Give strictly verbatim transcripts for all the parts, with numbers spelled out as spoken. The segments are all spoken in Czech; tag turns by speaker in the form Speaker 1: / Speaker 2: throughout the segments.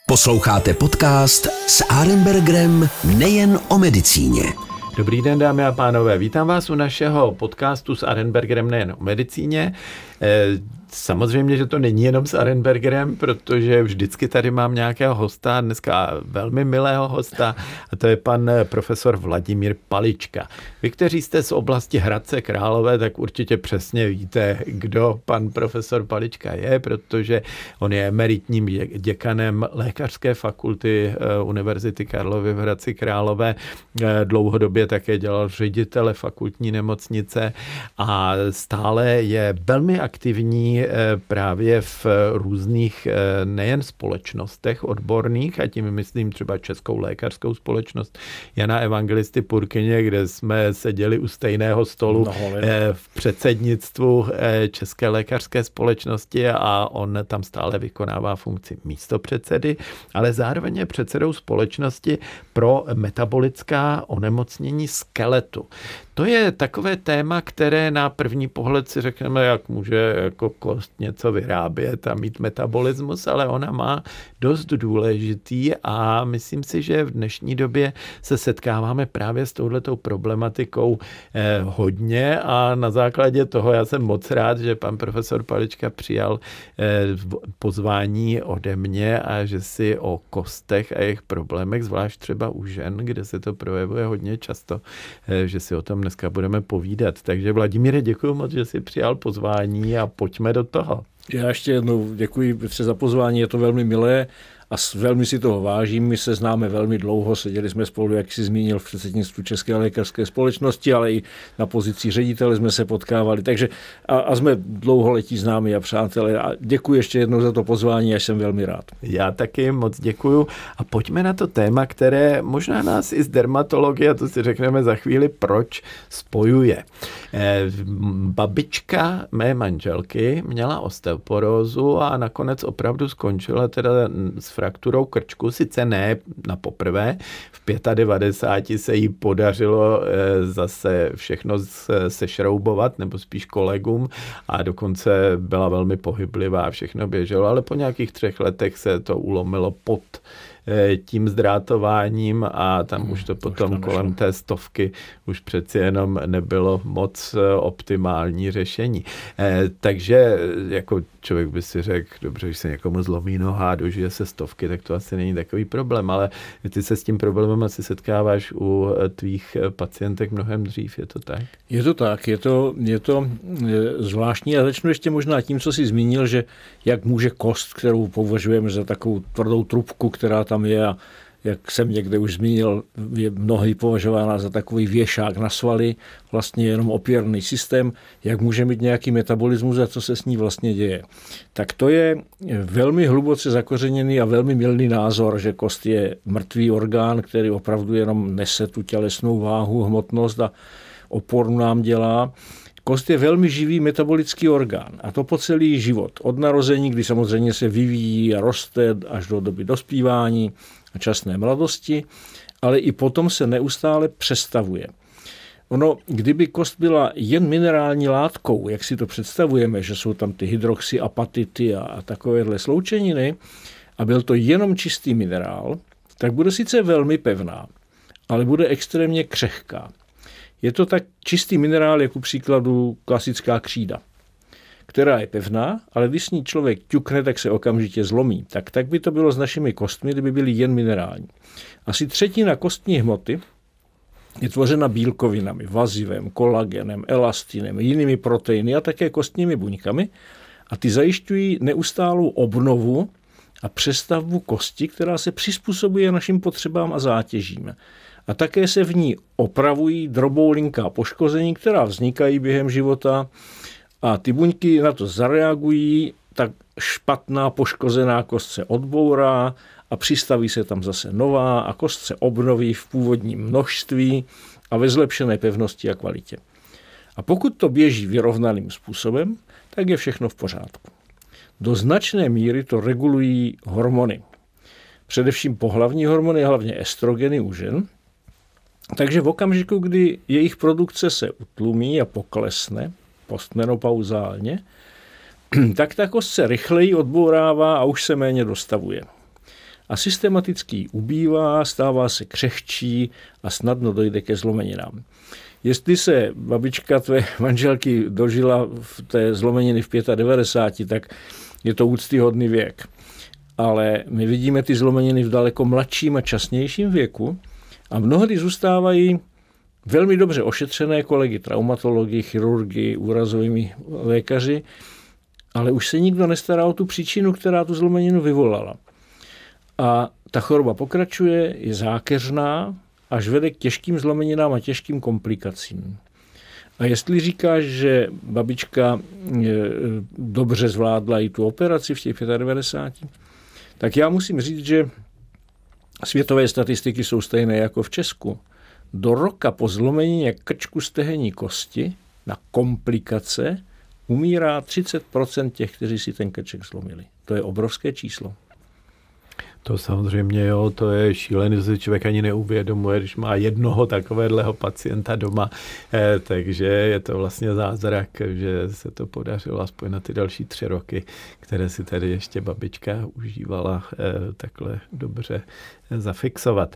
Speaker 1: Posloucháte podcast s Arenbergerem nejen o medicíně.
Speaker 2: Dobrý den, dámy a pánové, vítám vás u našeho podcastu s Arenbergerem nejen o medicíně. Samozřejmě, že to není jenom s Arenbergerem, protože vždycky tady mám nějakého hosta, dneska velmi milého hosta, a to je pan profesor Vladimír Palička. Vy, kteří jste z oblasti Hradce Králové, tak určitě přesně víte, kdo pan profesor Palička je, protože on je emeritním děkanem lékařské fakulty Univerzity Karlovy v Hradci Králové. Dlouhodobě také dělal ředitele fakultní nemocnice a stále je velmi aktivní právě v různých nejen společnostech odborných, a tím myslím třeba Českou lékařskou společnost Jana Evangelisty Purkyně, kde jsme seděli u stejného stolu v předsednictvu České lékařské společnosti a on tam stále vykonává funkci místopředsedy, ale zároveň je předsedou společnosti pro metabolická onemocnění skeletu. To je takové téma, které na první pohled si řekneme, jak může jako kost něco vyrábět a mít metabolismus, ale ona má dost důležitý a myslím si, že v dnešní době se setkáváme právě s touhletou problematikou eh, hodně a na základě toho já jsem moc rád, že pan profesor Palička přijal eh, pozvání ode mě a že si o kostech a jejich problémech, zvlášť třeba u žen, kde se to projevuje hodně často, eh, že si o tom dneska budeme povídat. Takže Vladimíre, děkuji moc, že jsi přijal pozvání a pojďme do toho.
Speaker 3: Já ještě jednou děkuji Petře za pozvání, je to velmi milé a velmi si toho vážím. My se známe velmi dlouho, seděli jsme spolu, jak jsi zmínil, v předsednictvu České lékařské společnosti, ale i na pozici ředitele jsme se potkávali, takže a, a jsme dlouholetí známi a přátelé. A děkuji ještě jednou za to pozvání, já jsem velmi rád.
Speaker 2: Já taky moc děkuju a pojďme na to téma, které možná nás i z dermatologie, a to si řekneme za chvíli, proč spojuje. Eh, babička mé manželky měla osteoporózu a nakonec opravdu skončila teda s frakturou krčku, sice ne na poprvé, v devadesát pět se jí podařilo zase všechno sešroubovat, nebo spíš kolegům, a dokonce byla velmi pohyblivá a všechno běželo, ale po nějakých třech letech se to ulomilo pod tím zdrátováním a tam hmm, už to potom už kolem té stovky už přeci jenom nebylo moc optimální řešení. Eh, takže jako člověk by si řekl, dobře, když se někomu zlomí noha a dožije se stovky, tak to asi není takový problém, ale ty se s tím problémem asi setkáváš u tvých pacientek mnohem dřív, je to tak?
Speaker 3: Je to tak, je to, je to zvláštní a začnu ještě možná tím, co jsi zmínil, že jak může kost, kterou považujeme za takovou tvrdou trubku, která tam je a jak jsem někde už zmínil, je mnohdy považována za takový věšák na svaly, vlastně jenom opěrný systém, jak může mít nějaký metabolismus a co se s ní vlastně děje. Tak to je velmi hluboce zakořeněný a velmi mylný názor, že kost je mrtvý orgán, který opravdu jenom nese tu tělesnou váhu, hmotnost a oporu nám dělá. Kost je velmi živý metabolický orgán a to po celý život. Od narození, kdy samozřejmě se vyvíjí a roste až do doby dospívání a časné mladosti, ale i potom se neustále přestavuje. Ono, kdyby kost byla jen minerální látkou, jak si to představujeme, že jsou tam ty hydroxyapatity a, a takovéhle sloučeniny, a byl to jenom čistý minerál, tak bude sice velmi pevná, ale bude extrémně křehká. Je to tak čistý minerál, jako příkladu klasická křída, která je pevná, ale když s ní člověk ťukne, tak se okamžitě zlomí. Tak, tak by to bylo s našimi kostmi, kdyby byly jen minerální. Asi třetina kostní hmoty je tvořena bílkovinami, vazivem, kolagenem, elastinem, jinými proteiny a také kostními buňkami a ty zajišťují neustálou obnovu a přestavbu kosti, která se přizpůsobuje našim potřebám a zátěžím. A také se v ní opravují droboulinká poškození, která vznikají během života a ty buňky na to zareagují, tak špatná poškozená kost se odbourá a přistaví se tam zase nová a kost se obnoví v původním množství a ve zlepšené pevnosti a kvalitě. A pokud to běží vyrovnaným způsobem, tak je všechno v pořádku. Do značné míry to regulují hormony. Především pohlavní hormony, hlavně estrogeny u žen. Takže v okamžiku, kdy jejich produkce se utlumí a poklesne postmenopauzálně, tak ta kost se rychleji odbourává a už se méně dostavuje. a systematicky ubývá, stává se křehčí a snadno dojde ke zlomeninám. Jestli se babička tvé manželky dožila v té zlomeniny v devadesát pět, tak je to úctyhodný věk. Ale my vidíme ty zlomeniny v daleko mladším a časnějším věku a mnohdy zůstávají velmi dobře ošetřené kolegy traumatologi, chirurgi, úrazovými lékaři, ale už se nikdo nestará o tu příčinu, která tu zlomeninu vyvolala. A ta choroba pokračuje, je zákeřná, až vede k těžkým zlomeninám a těžkým komplikacím. A jestli říkáš, že babička dobře zvládla i tu operaci v těch devadesát pět, tak já musím říct, že světové statistiky jsou stejné jako v Česku. Do roka po zlomenině krčku stehenní kosti na komplikace umírá třicet procent těch, kteří si ten krček zlomili. To je obrovské číslo.
Speaker 2: To samozřejmě, jo, to je šílený, že se člověk ani neuvědomuje, když má jednoho takového pacienta doma, eh, takže je to vlastně zázrak, že se to podařilo aspoň na ty další tři roky, které si tady ještě babička užívala eh, takhle dobře eh, zafixovat.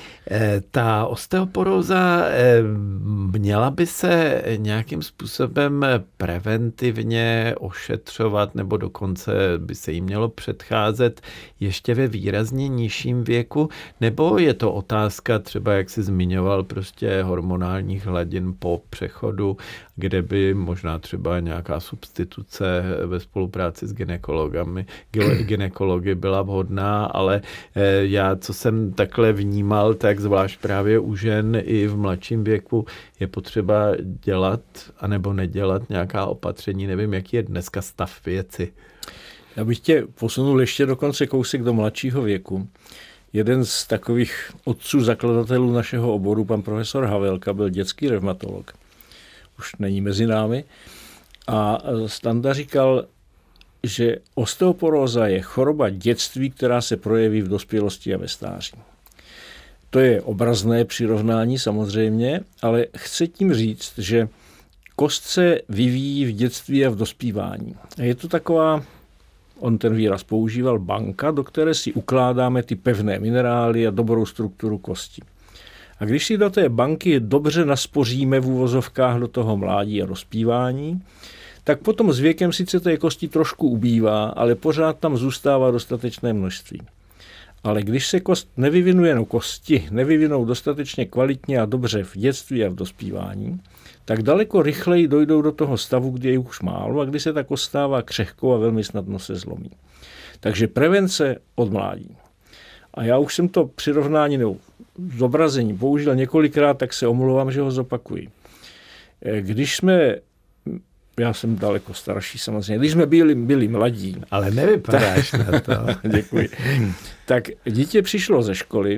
Speaker 2: Ta osteoporóza měla by se nějakým způsobem preventivně ošetřovat nebo dokonce by se jí mělo předcházet ještě ve výrazně nižším věku, nebo je to otázka třeba, jak jsi zmiňoval, prostě hormonálních hladin po přechodu, kde by možná třeba nějaká substituce ve spolupráci s gynekologami, gynekology byla vhodná, ale já, co jsem takhle vnímal, tak zvlášť právě u žen i v mladším věku je potřeba dělat anebo nedělat nějaká opatření. Nevím, jaký je dneska stav věci.
Speaker 3: Já bych tě posunul ještě dokonce kousek do mladšího věku. Jeden z takových otců zakladatelů našeho oboru, pan profesor Havelka, byl dětský revmatolog. Už není mezi námi. A Standa říkal, že osteoporóza je choroba dětství, která se projeví v dospělosti a ve stáří. To je obrazné přirovnání samozřejmě, ale chci tím říct, že kost se vyvíjí v dětství a v dospívání. A je to taková, on ten výraz používal, banka, do které si ukládáme ty pevné minerály a dobrou strukturu kosti. A když si do té banky dobře naspoříme v úvozovkách do toho mládí a dospívání, tak potom s věkem sice té kosti trošku ubývá, ale pořád tam zůstává dostatečné množství. Ale když se kost nevyvinuje, no kosti nevyvinou dostatečně kvalitně a dobře v dětství a v dospívání, tak daleko rychleji dojdou do toho stavu, kdy je už málo a kdy se ta kost stává křehkou a velmi snadno se zlomí. Takže prevence od mládí. A já už jsem to přirovnání nebo zobrazení použil několikrát, tak se omlouvám, že ho zopakuji. Když jsme, já jsem daleko starší samozřejmě, když jsme byli, byli mladí.
Speaker 2: Ale nevypadáš tak, na to.
Speaker 3: Děkuji. Tak dítě přišlo ze školy,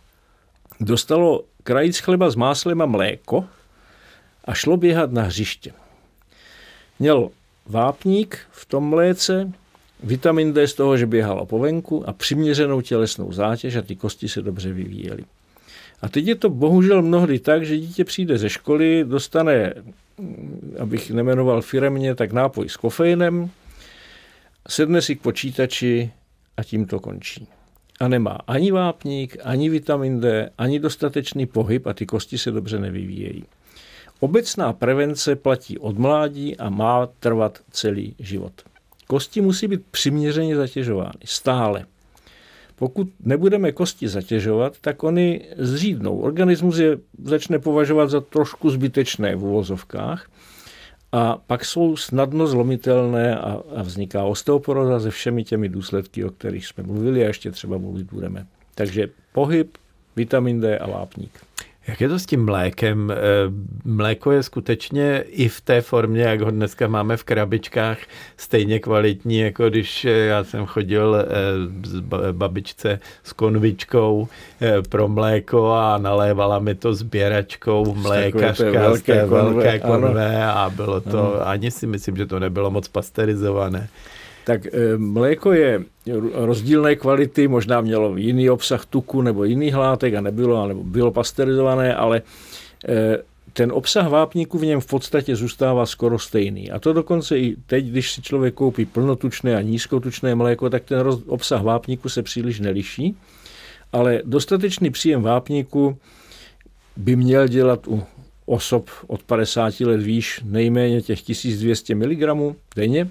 Speaker 3: dostalo krajíc chleba s máslem a mléko a šlo běhat na hřiště. Měl vápník v tom mléce, vitamin D z toho, že běhalo po venku a přiměřenou tělesnou zátěž a ty kosti se dobře vyvíjely. A teď je to bohužel mnohdy tak, že dítě přijde ze školy, dostane, abych nemenoval firemně, tak nápoj s kofeinem, sedne si k počítači a tím to končí. A nemá ani vápník, ani vitamin D, ani dostatečný pohyb a ty kosti se dobře nevyvíjejí. Obecná prevence platí od mládí a má trvat celý život. Kosti musí být přiměřeně zatěžovány, stále. Pokud nebudeme kosti zatěžovat, tak oni zřídnou. Organismus je začne považovat za trošku zbytečné v uvozovkách a pak jsou snadno zlomitelné a, a vzniká osteoporóza se všemi těmi důsledky, o kterých jsme mluvili a ještě třeba mluvit budeme. Takže pohyb, vitamin D a vápník.
Speaker 2: Jak je to s tím mlékem? Mléko je skutečně i v té formě, jak ho dneska máme v krabičkách, stejně kvalitní, jako když já jsem chodil s babičce s konvičkou pro mléko a nalévala mi to sběračkou mlékařka z té velké konve a bylo to, ano. Ani si myslím, že to nebylo moc pasterizované.
Speaker 3: Tak mléko je rozdílné kvality, možná mělo jiný obsah tuku nebo jiných látek a nebylo, nebo bylo pasterizované, ale ten obsah vápníku v něm v podstatě zůstává skoro stejný. A to dokonce i teď, když si člověk koupí plnotučné a nízkotučné mléko, tak ten obsah vápníku se příliš neliší. Ale dostatečný příjem vápníku by měl dělat u osob od padesáti let výš nejméně těch tisíc dvě stě miligramů denně.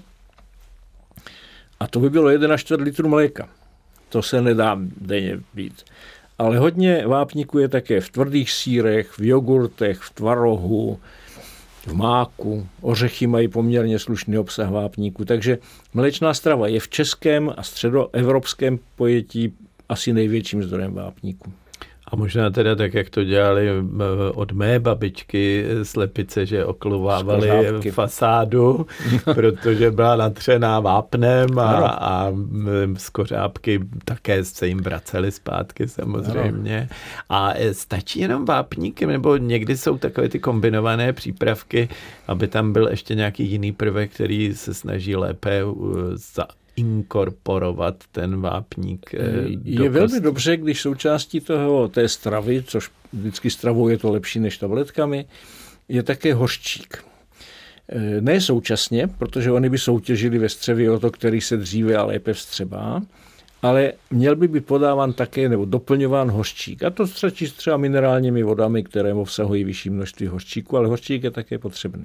Speaker 3: A to by bylo jedna čtvrt litru mléka. To se nedá denně být. Ale hodně vápníku je také v tvrdých sýrech, v jogurtech, v tvarohu, v máku. Ořechy mají poměrně slušný obsah vápníku. Takže mléčná strava je v českém a středoevropském pojetí asi největším zdrojem vápníku.
Speaker 2: A možná teda tak, jak to dělali od mé babičky slepice, že oklovávali fasádu, protože byla natřená vápnem a, a skořápky také se jim vracely zpátky samozřejmě. A stačí jenom vápníkem, nebo někdy jsou takové ty kombinované přípravky, aby tam byl ještě nějaký jiný prvek, který se snaží lépe za inkorporovat ten vápník.
Speaker 3: Je velmi dobře, když součástí toho, té stravy, což vždycky stravou je to lepší než tabletkami, je také hořčík. Ne současně, protože oni by soutěžili ve střevě o to, který se dříve a lépe vstřebá, ale měl by být podáván také nebo doplňován hořčík. A to stačí třeba minerálními vodami, které obsahují vyšší množství hořčíku, ale hořčík je také potřebný.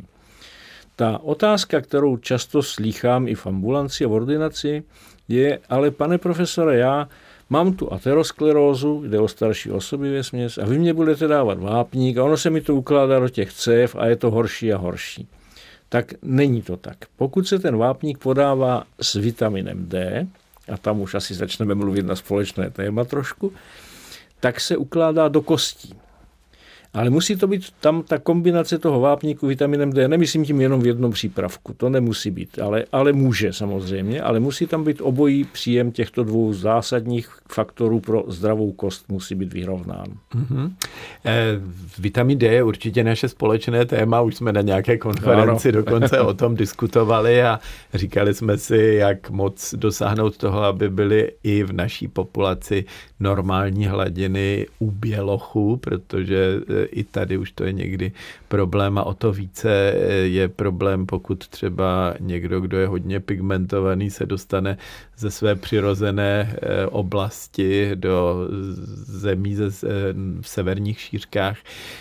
Speaker 3: Ta otázka, kterou často slýchám i v ambulanci a v ordinaci, je, ale pane profesore, já mám tu aterosklerózu, jde o starší osoby vesměs, a vy mě budete dávat vápník a ono se mi to ukládá do těch cév a je to horší a horší. Tak není to tak. Pokud se ten vápník podává s vitaminem D, a tam už asi začneme mluvit na společné téma trošku, tak se ukládá do kostí. Ale musí to být tam ta kombinace toho vápníku vitaminem D, nemyslím tím jenom v jednom přípravku, to nemusí být, ale, ale může samozřejmě, ale musí tam být obojí příjem těchto dvou zásadních faktorů pro zdravou kost musí být vyrovnán. Mm-hmm.
Speaker 2: Eh, vitamin D je určitě naše společné téma, už jsme na nějaké konferenci ano. dokonce o tom diskutovali a říkali jsme si, jak moc dosáhnout toho, aby byly i v naší populaci normální hladiny u bělochu, protože i tady už to je někdy problém a o to více je problém, pokud třeba někdo, kdo je hodně pigmentovaný, se dostane ze své přirozené oblasti do zemí ze, v severních šířkách,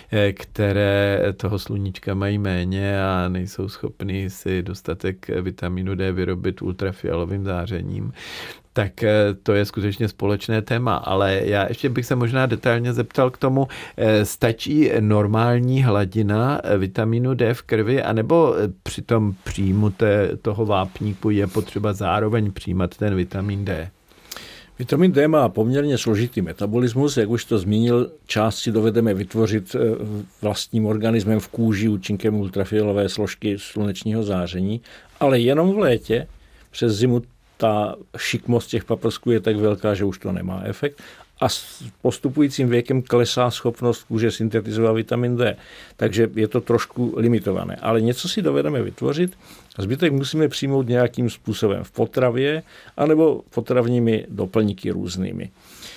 Speaker 2: které toho sluníčka mají méně a nejsou schopni si dostatek vitamínu D vyrobit ultrafialovým zářením. Tak to je skutečně společné téma, ale já ještě bych se možná detailně zeptal k tomu, stačí normální hladina vitamínu D v krvi, anebo při tom příjmu té, toho vápníku je potřeba zároveň přijímat ten vitamin D?
Speaker 3: Vitamin D má poměrně složitý metabolismus, jak už to zmínil, část si dovedeme vytvořit vlastním organismem v kůži účinkem ultrafialové složky slunečního záření, ale jenom v létě, přes zimu ta šikmost těch paprsků je tak velká, že už to nemá efekt a s postupujícím věkem klesá schopnost kůže syntetizovat vitamin D. Takže je to trošku limitované. Ale něco si dovedeme vytvořit a zbytek musíme přijmout nějakým způsobem v potravě anebo potravními doplňky různými.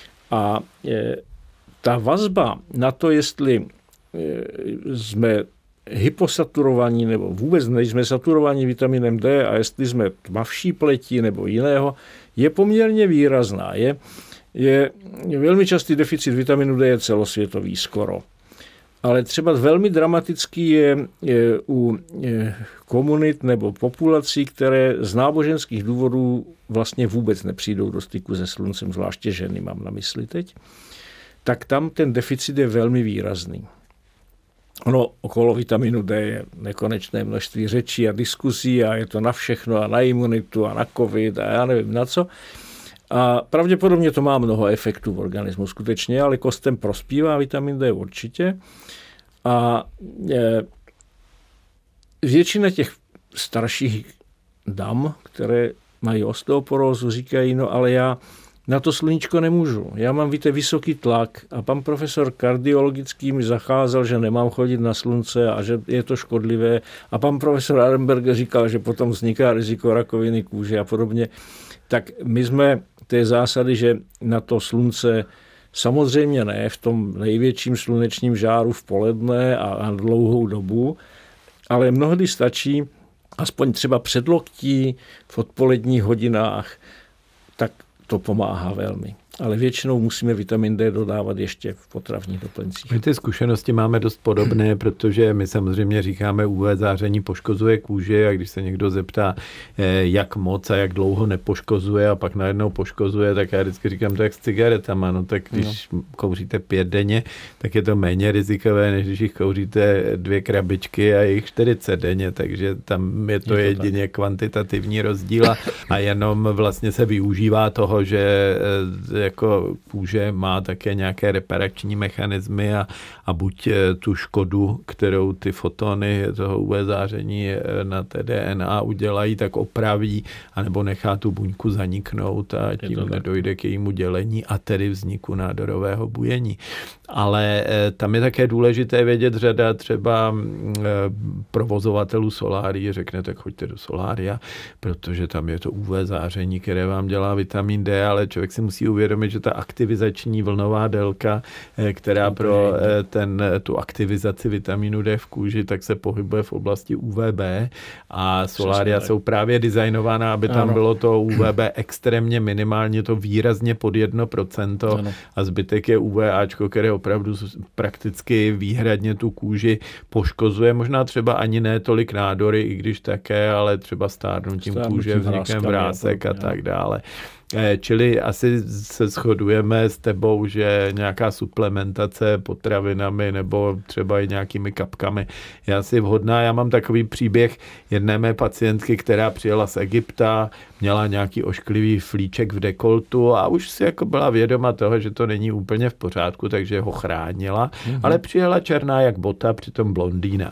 Speaker 3: A je, ta vazba na to, jestli je, jsme hyposaturovaní nebo vůbec nejsme saturovaní vitaminem D a jestli jsme tmavší pleti nebo jiného, je poměrně výrazná. Je, je, je velmi častý deficit vitaminu D je celosvětový skoro. Ale třeba velmi dramatický je, je u je, komunit nebo populací, které z náboženských důvodů vlastně vůbec nepřijdou do styku se sluncem, zvláště ženy mám na mysli teď, tak tam ten deficit je velmi výrazný. Ono okolo vitaminu D je nekonečné množství řečí a diskusí a je to na všechno a na imunitu a na covid a já nevím na co. A pravděpodobně to má mnoho efektů v organismu skutečně, ale kostem prospívá vitamin D určitě. A je, většina těch starších dam, které mají osteoporózu, říkají, no ale já na to sluníčko nemůžu. Já mám, víte, vysoký tlak a pan profesor kardiologický mi zacházel, že nemám chodit na slunce a že je to škodlivé. A pan profesor Arenberger říkal, že potom vzniká riziko rakoviny kůže a podobně. Tak my jsme té zásady, že na to slunce Samozřejmě ne v tom největším slunečním žáru v poledne a na dlouhou dobu, ale mnohdy stačí aspoň třeba předloktí v odpoledních hodinách, tak to pomáhá velmi. Ale většinou musíme vitamin D dodávat ještě v potravních doplňcích.
Speaker 2: My ty zkušenosti máme dost podobné, protože my samozřejmě říkáme, U V záření poškozuje kůži a když se někdo zeptá, jak moc a jak dlouho nepoškozuje a pak najednou poškozuje, tak já vždycky říkám, to jak s cigaretama, no tak když no. kouříte pět denně, tak je to méně rizikové, než když jich kouříte dvě krabičky a jich čtyřicet denně, takže tam je to, je to jedině tak. kvantitativní rozdíl a jenom vlastně se využívá toho, že jako kůže má také nějaké reparační mechanismy a, a buď tu škodu, kterou ty fotony toho U V záření na té D N A udělají, tak opraví, anebo nechá tu buňku zaniknout a tím nedojde k jejímu dělení a tedy vzniku nádorového bujení. Ale tam je také důležité vědět, řada třeba provozovatelů solárií řekne, tak choďte do solária, protože tam je to U V záření, které vám dělá vitamin D, ale člověk si musí uvědomit, že ta aktivizační vlnová délka, která pro ten, tu aktivizaci vitaminu D v kůži, tak se pohybuje v oblasti U V B a solária jsou právě designována, aby tam ano. bylo to U V B extrémně minimálně, to výrazně pod jedno procento ano. a zbytek je U V Ačko, které opravdu prakticky výhradně tu kůži poškozuje. Možná třeba ani ne tolik nádory, i když také, ale třeba stárnutím kůže, vznikem vrásek a tak dále. Čili asi se shodujeme s tebou, že nějaká suplementace potravinami nebo třeba i nějakými kapkami je asi vhodná. Já mám takový příběh jedné mé pacientky, která přijela z Egypta, měla nějaký ošklivý flíček v dekoltu a už si jako byla vědoma toho, že to není úplně v pořádku, takže ho chránila, mm-hmm. ale přijela černá jak bota, přitom blondýna.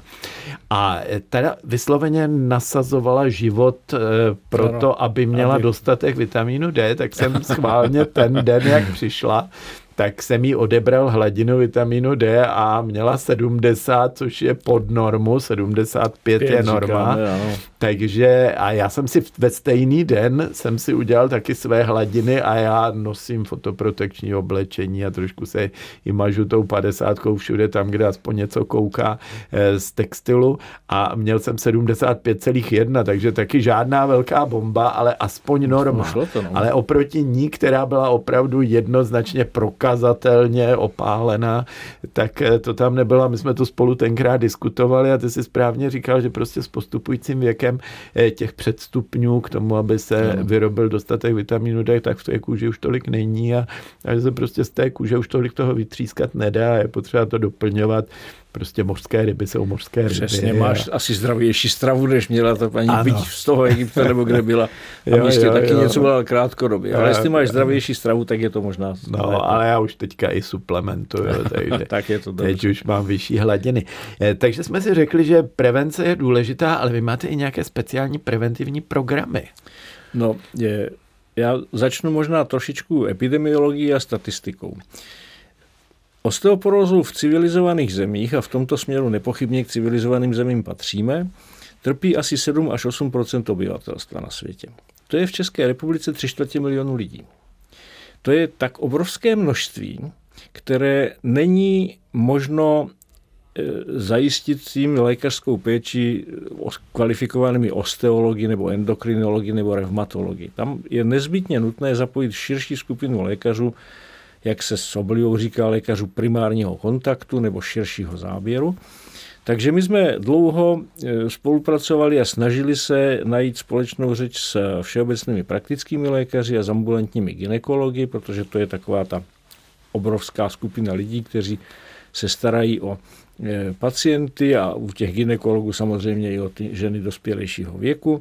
Speaker 2: A teda vysloveně nasazovala život e, proto, aby měla aby... dostatek vitamínu D, tak jsem schválně ten den, jak přišla, tak jsem jí odebral hladinu vitamínu D a měla sedmdesát, což je pod normu, sedmdesát pět Pět je norma. Říkáme, takže a já jsem si ve stejný den jsem si udělal taky své hladiny a já nosím fotoprotekční oblečení a trošku se i mažu tou padesátkou všude tam, kde aspoň něco kouká e, z textilu a měl jsem sedmdesát pět celá jedna, takže taky žádná velká bomba, ale aspoň norma. To, no. Ale oproti ní, která byla opravdu jednoznačně prokazatelně opálená, tak to tam nebylo. My jsme to spolu tenkrát diskutovali a ty si správně říkal, že prostě s postupujícím věkem těch předstupňů k tomu, aby se no. vyrobil dostatek vitamínu D, tak v té kůži už tolik není a, a že se prostě z té kůže už tolik toho vytřískat nedá a je potřeba to doplňovat. Prostě mořské ryby jsou mořské ryby.
Speaker 3: Přesně, máš a... asi zdravější stravu, než měla ta paní byť z toho Egypta, nebo kde byla. A jo, místě jo, taky jo. něco byla krátkodobě. Ale jo, jestli máš zdravější stravu, tak je to možná...
Speaker 2: No, lépe. Ale já už teďka i suplementuju, takže
Speaker 3: tak je to dobře.
Speaker 2: Teď už mám vyšší hladiny. Takže jsme si řekli, že prevence je důležitá, ale vy máte i nějaké speciální preventivní programy.
Speaker 3: No, je, já začnu možná trošičku epidemiologií a statistikou. Osteoporózu v civilizovaných zemích, a v tomto směru nepochybně k civilizovaným zemím patříme, trpí asi sedm až osm procent obyvatelstva na světě. To je v České republice tři čtvrtě milionu lidí. To je tak obrovské množství, které není možno zajistit tím lékařskou péči kvalifikovanými osteology nebo endokrinology nebo revmatology. Tam je nezbytně nutné zapojit širší skupinu lékařů, jak se s oblibou říká, lékařů primárního kontaktu nebo širšího záběru. Takže my jsme dlouho spolupracovali a snažili se najít společnou řeč s všeobecnými praktickými lékaři a s ambulantními gynekology, protože to je taková ta obrovská skupina lidí, kteří se starají o pacienty a u těch gynekologů samozřejmě i o ty ženy dospělejšího věku.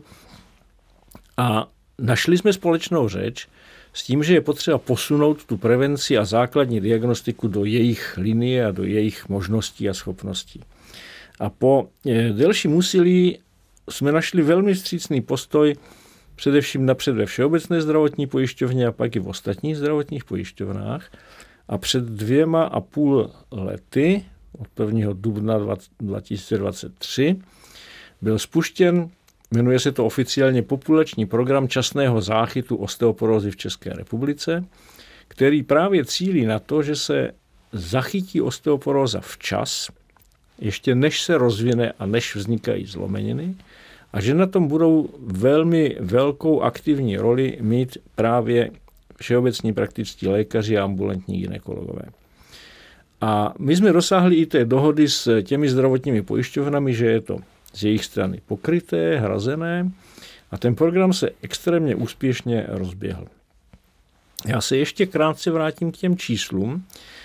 Speaker 3: A našli jsme společnou řeč s tím, že je potřeba posunout tu prevenci a základní diagnostiku do jejich linie a do jejich možností a schopností. A po delším úsilí jsme našli velmi vstřícný postoj především napřed ve Všeobecné zdravotní pojišťovně a pak i v ostatních zdravotních pojišťovnách. A před dvěma a půl lety, od prvního dubna dva tisíce dvacet tři, byl spuštěn, jmenuje se to oficiálně populační program časného záchytu osteoporózy v České republice, který právě cílí na to, že se zachytí osteoporóza včas, ještě než se rozvine a než vznikají zlomeniny, a že na tom budou velmi velkou aktivní roli mít právě všeobecní praktičtí lékaři a ambulantní gynekologové. A my jsme dosáhli i té dohody s těmi zdravotními pojišťovnami, že je to z jejich strany pokryté, hrazené, a ten program se extrémně úspěšně rozběhl. Já se ještě krátce vrátím k těm číslům.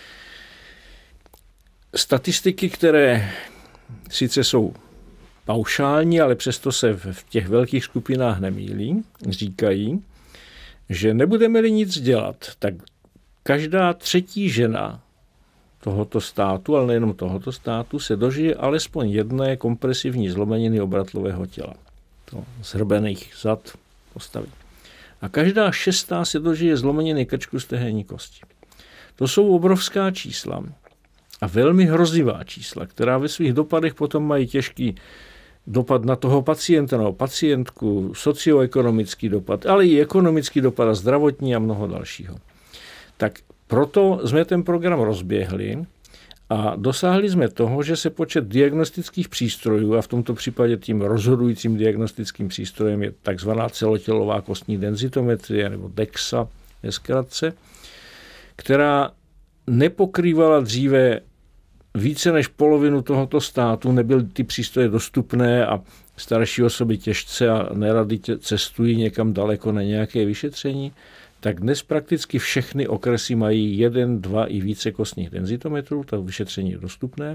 Speaker 3: Statistiky, které sice jsou paušální, ale přesto se v těch velkých skupinách nemýlí, říkají, že nebudeme-li nic dělat, tak každá třetí žena tohoto státu, ale nejenom tohoto státu, se dožije alespoň jedné kompresivní zlomeniny obratlového těla. To zhrbených zad postaví. A každá šestá se dožije zlomeniny krčku stehenní kosti. To jsou obrovská čísla a velmi hrozivá čísla, která ve svých dopadech potom mají těžký dopad na toho pacienta, nebo pacientku, socioekonomický dopad, ale i ekonomický dopad a zdravotní a mnoho dalšího. Tak proto jsme ten program rozběhli a dosáhli jsme toho, že se počet diagnostických přístrojů, a v tomto případě tím rozhodujícím diagnostickým přístrojem je takzvaná celotělová kostní denzitometrie, nebo DEXA ve zkratce, která nepokrývala dříve více než polovinu tohoto státu, nebyly ty přístroje dostupné a starší osoby těžce a nerady cestují někam daleko na nějaké vyšetření, tak dnes prakticky všechny okresy mají jeden, dva i více kostních denzitometrů, to vyšetření je dostupné.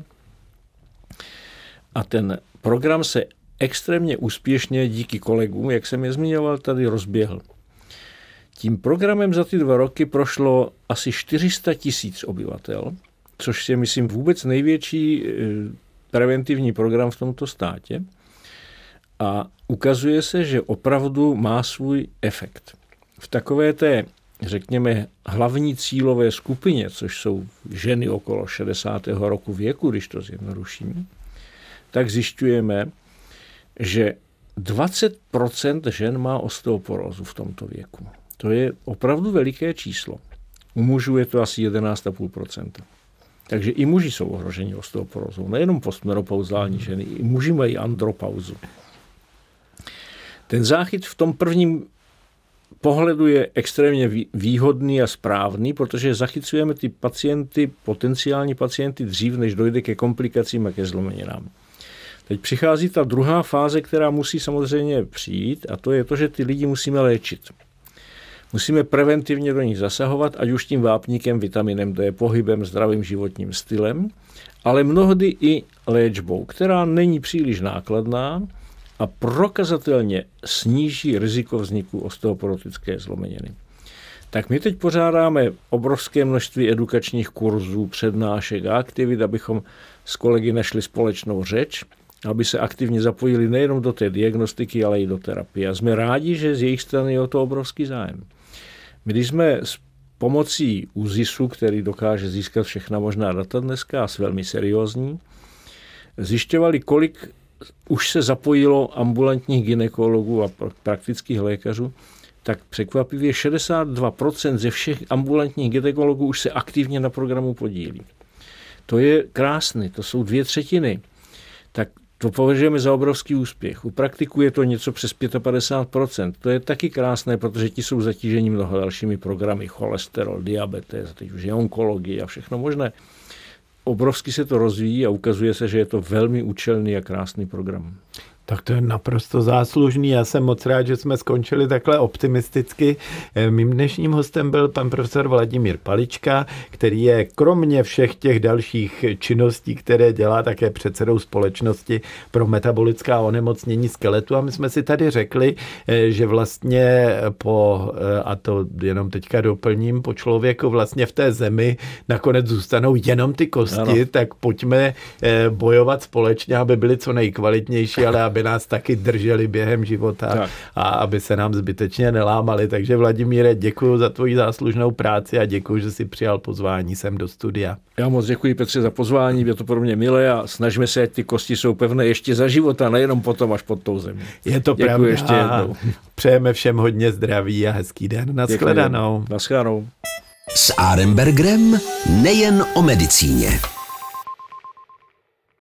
Speaker 3: A ten program se extrémně úspěšně díky kolegům, jak jsem je zmiňoval, tady rozběhl. Tím programem za ty dva roky prošlo asi čtyři sta tisíc obyvatel, což je, myslím, vůbec největší preventivní program v tomto státě. A ukazuje se, že opravdu má svůj efekt. V takové té, řekněme, hlavní cílové skupině, což jsou ženy okolo šedesátého roku věku, když to zjednoduším, tak zjišťujeme, že dvacet procent žen má osteoporózu v tomto věku. To je opravdu veliké číslo. U mužů je to asi jedenáct celá pět procenta. Takže i muži jsou ohroženi osteoporózou. Nejenom postmenopauzální ženy, i muži mají andropauzu. Ten záchyt v tom prvním pohledu je extrémně výhodný a správný, protože zachycujeme ty pacienty, potenciální pacienty dřív, než dojde ke komplikacím a ke zlomeninám. Teď přichází ta druhá fáze, která musí samozřejmě přijít, a to je to, že ty lidi musíme léčit. Musíme preventivně do nich zasahovat, ať už tím vápníkem, vitaminem D, pohybem, zdravým životním stylem, ale mnohdy i léčbou, která není příliš nákladná a prokazatelně sníží riziko vzniku osteoporotické zlomeniny. Tak my teď pořádáme obrovské množství edukačních kurzů, přednášek a aktivit, abychom s kolegy našli společnou řeč, aby se aktivně zapojili nejenom do té diagnostiky, ale i do terapie. A jsme rádi, že z jejich strany je o to obrovský zájem. My když jsme s pomocí ÚZISu, který dokáže získat všechna možná data dneska a velmi seriózní, zjišťovali, kolik už se zapojilo ambulantních gynekologů a praktických lékařů, tak překvapivě šedesát dva procent ze všech ambulantních gynekologů už se aktivně na programu podílí. To je krásné, to jsou dvě třetiny. Tak to považujeme za obrovský úspěch. U praktiků je to něco přes padesát pět procent. To je taky krásné, protože ti jsou zatíženi mnoho dalšími programy, cholesterol, diabetes, teď už je onkologie a všechno možné. Obrovsky se to rozvíjí a ukazuje se, že je to velmi účelný a krásný program.
Speaker 2: Tak to je naprosto záslužný. Já jsem moc rád, že jsme skončili takhle optimisticky. Mým dnešním hostem byl pan profesor Vladimír Palička, který je kromě všech těch dalších činností, které dělá, také předsedou společnosti pro metabolická onemocnění skeletu. A my jsme si tady řekli, že vlastně po, a to jenom teďka doplním, po člověku vlastně v té zemi nakonec zůstanou jenom ty kosti, ano. Tak pojďme bojovat společně, aby byly co nejkvalitnější, ale aby nás taky drželi během života tak. A aby se nám zbytečně nelámali. Takže Vladimíre, děkuji za tvoji záslužnou práci a děkuji, že jsi přijal pozvání sem do studia.
Speaker 3: Já moc děkuji, Petře, za pozvání, je to pro mě milé a snažíme se, ať ty kosti jsou pevné ještě za života, nejenom potom až pod tou zemí.
Speaker 2: Je to
Speaker 3: děkuji
Speaker 2: pravda.
Speaker 3: Ještě jednou.
Speaker 2: Přejeme všem hodně zdraví a hezký den. Naschledanou.
Speaker 3: Naschledanou.
Speaker 1: S Arenbergerem nejen o medicíně.